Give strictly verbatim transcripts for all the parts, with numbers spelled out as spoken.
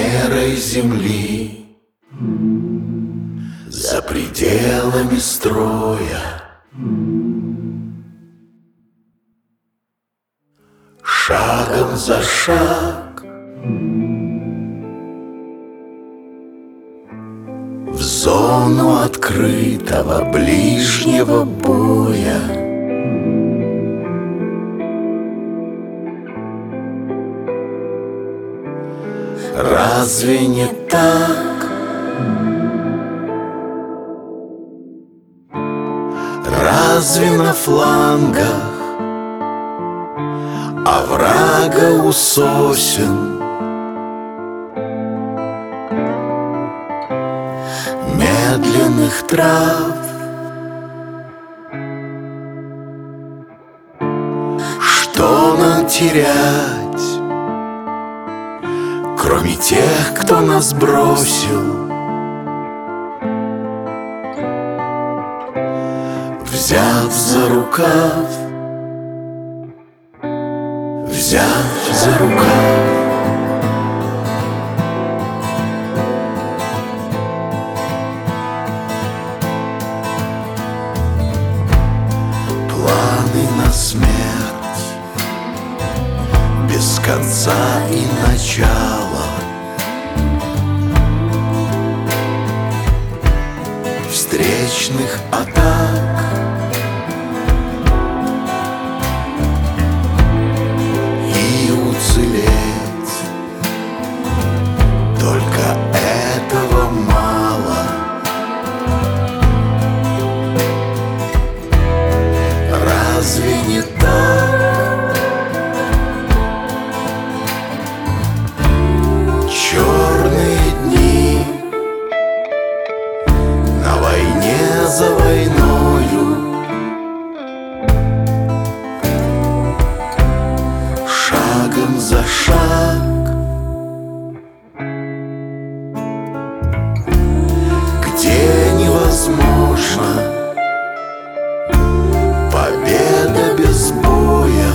мерой земли, за пределами строя, шагом за шаг в зону открытого ближнего боя. Разве не так? Разве на флангах оврага у сосен медленных трав что нам терять, кроме тех, кто нас бросил? Взяв за рукав, взяв за рукав, планы на смерть без конца и начала, встречных атак и уцелеть. Только этого мало. Разве не так? Черные дни на войне за войною, шагом за шаг, где невозможно победа без боя.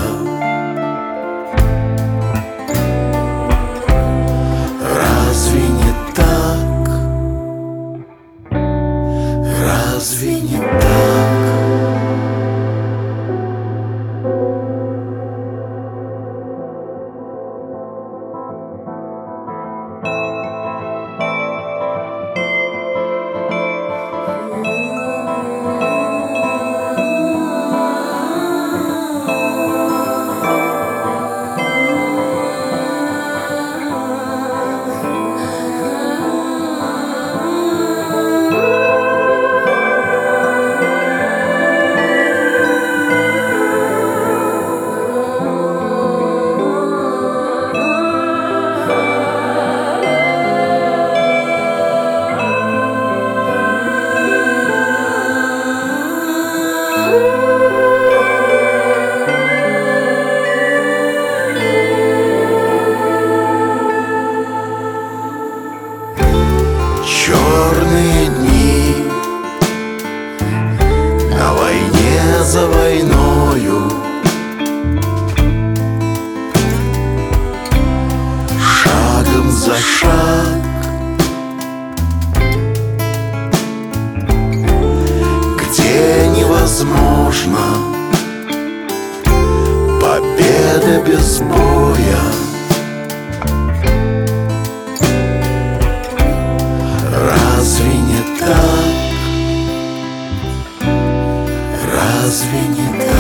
Разве не так? Разве не так? Черные дни на войне за войною, шагом за шаг, где невозможно победа без боя. Разве не так? Разве не так?